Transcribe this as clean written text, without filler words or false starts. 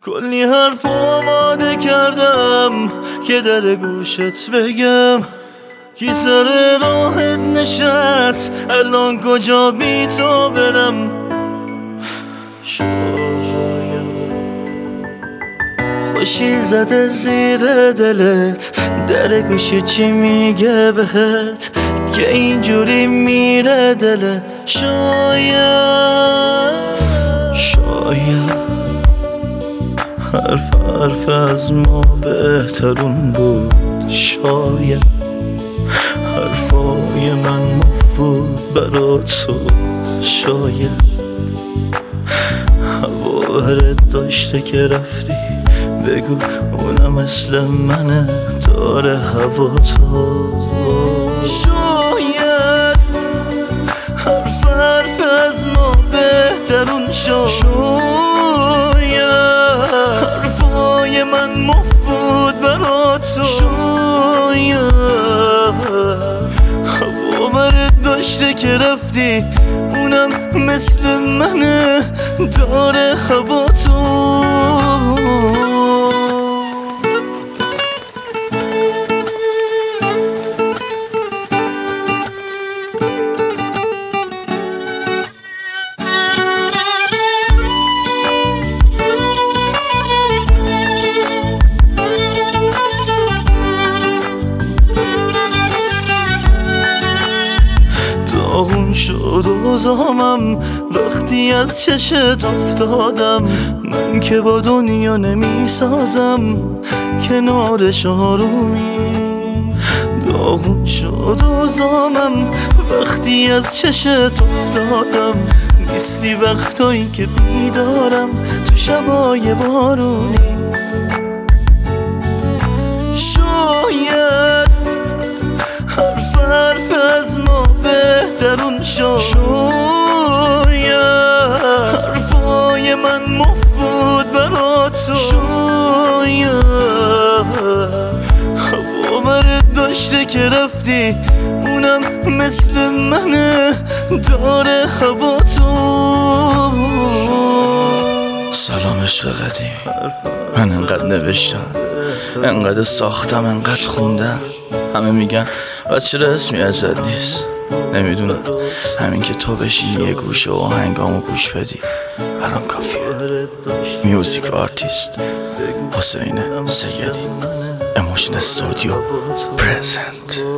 کلی حرف آماده کردم که در گوشت بگم. کی سر راهت نشست الان کجا بی تو برم؟ خوشی زده زیر دلت در گوشی چی میگه بهت که اینجوری میره دلت؟ شاید حرف از ما بهترون بود. شاید حرفای من مفید برا تو. شاید هوارت داشته که رفتی بگو اونم مثل منه داره هوا تو. شاید حرف از ما بهترون شد. شاید حرفای من مفید برا تو. شاید هوارت داشته که رفتی اونم مثل منه داره هوا تو. داغون شد و زامم وقتی از چشت افتادم. من که با دنیا نمی سازم کنارش آرومی. داغون شد و زامم وقتی از چشت افتادم. نیستی وقتایی که بیدارم تو شبای بارونی. شاید حرف از ما بهترون شد. شاید حرفای من مفید برا تو. شاید هوارت داشته که رفتی اونم مثل منه داره هوا تو. سلام عشق قدیمی، من انقدر نوشتم، انقدر ساختم، انقدر خوندم. همه میگن بچه رسمی ازت نیست. نمیدونم همین که تو بشی یه گوشه و آهنگامو گوش بدی برام کافیه. میوزیک آرتیست حسین سیدی، اموشن استودیو پرزنت.